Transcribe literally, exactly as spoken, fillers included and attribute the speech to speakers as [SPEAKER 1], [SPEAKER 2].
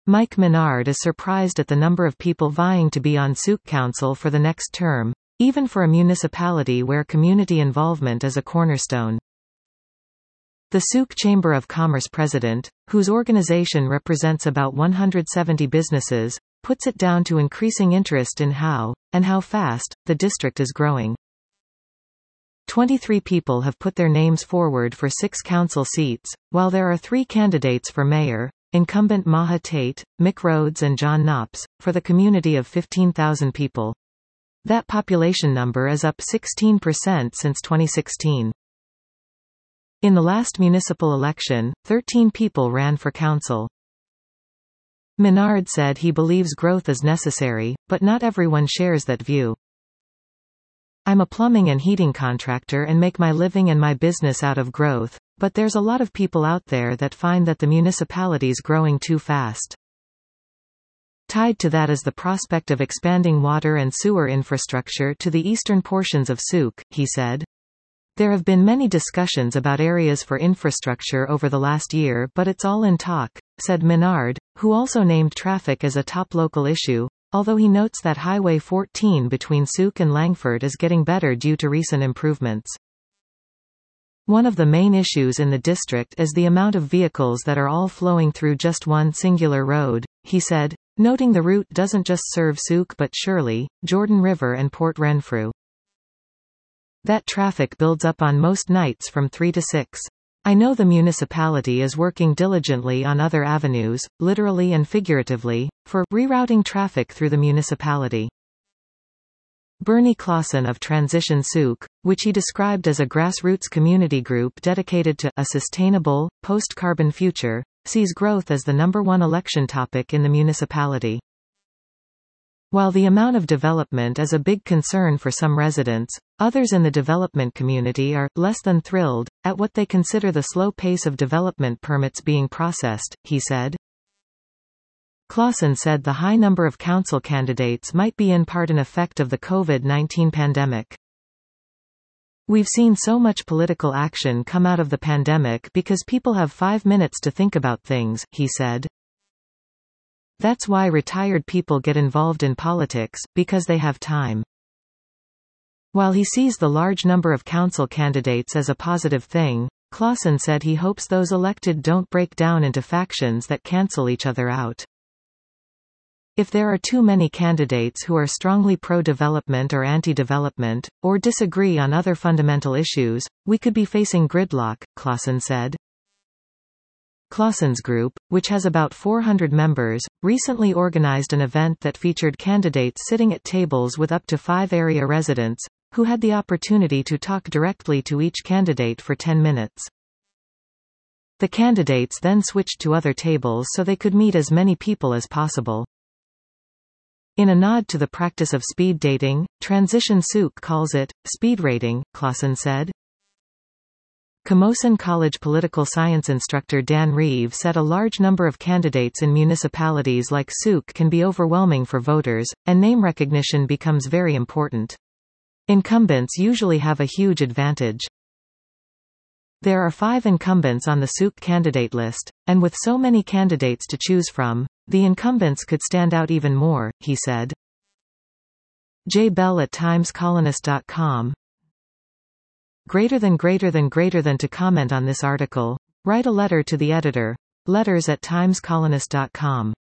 [SPEAKER 1] Mike Menard is surprised at the number of people vying to be on Souk Council for the next term, even for a municipality where community involvement is a cornerstone. The Souk Chamber of Commerce president, whose organization represents about one hundred seventy businesses, puts it down to increasing interest in how, and how fast, the district is growing. twenty-three people have put their names forward for six council seats, while there are three candidates for mayor, incumbent Maha Tate, Mick Rhodes and John Knops, for the community of fifteen thousand people. That population number is up sixteen percent since twenty sixteen. In the last municipal election, thirteen people ran for council. Menard said he believes growth is necessary, but not everyone shares that view. I'm a plumbing and heating contractor and make my living and my business out of growth, but there's a lot of people out there that find that the municipality's growing too fast. Tied to that is the prospect of expanding water and sewer infrastructure to the eastern portions of Souk, he said. There have been many discussions about areas for infrastructure over the last year, but it's all in talk, said Menard, who also named traffic as a top local issue, although he notes that Highway fourteen between Souk and Langford is getting better due to recent improvements. One of the main issues in the district is the amount of vehicles that are all flowing through just one singular road, he said, noting the route doesn't just serve Souk but Shirley, Jordan River and Port Renfrew. That traffic builds up on most nights from three to six. I know the municipality is working diligently on other avenues, literally and figuratively, for rerouting traffic through the municipality. Bernie Clausen of Transition Souk, which he described as a grassroots community group dedicated to a sustainable, post-carbon future, sees growth as the number one election topic in the municipality. While the amount of development is a big concern for some residents, others in the development community are less than thrilled at what they consider the slow pace of development permits being processed, he said. Clausen said the high number of council candidates might be in part an effect of the COVID nineteen pandemic. We've seen so much political action come out of the pandemic because people have five minutes to think about things, he said. That's why retired people get involved in politics, because they have time. While he sees the large number of council candidates as a positive thing, Clausen said he hopes those elected don't break down into factions that cancel each other out. If there are too many candidates who are strongly pro-development or anti-development, or disagree on other fundamental issues, we could be facing gridlock, Clausen said. Clausen's group, which has about four hundred members, recently organized an event that featured candidates sitting at tables with up to five area residents, who had the opportunity to talk directly to each candidate for ten minutes. The candidates then switched to other tables so they could meet as many people as possible. In a nod to the practice of speed dating, Transition Souk calls it speed rating, Clausen said. Camosun College political science instructor Dan Reeve said a large number of candidates in municipalities like Souk can be overwhelming for voters, and name recognition becomes very important. Incumbents usually have a huge advantage. There are five incumbents on the Souk candidate list, and with so many candidates to choose from, the incumbents could stand out even more, he said. Jay Bell at times colonist dot com. Greater than greater than greater than to comment on this article, write a letter to the editor. Letters at times colonist dot com.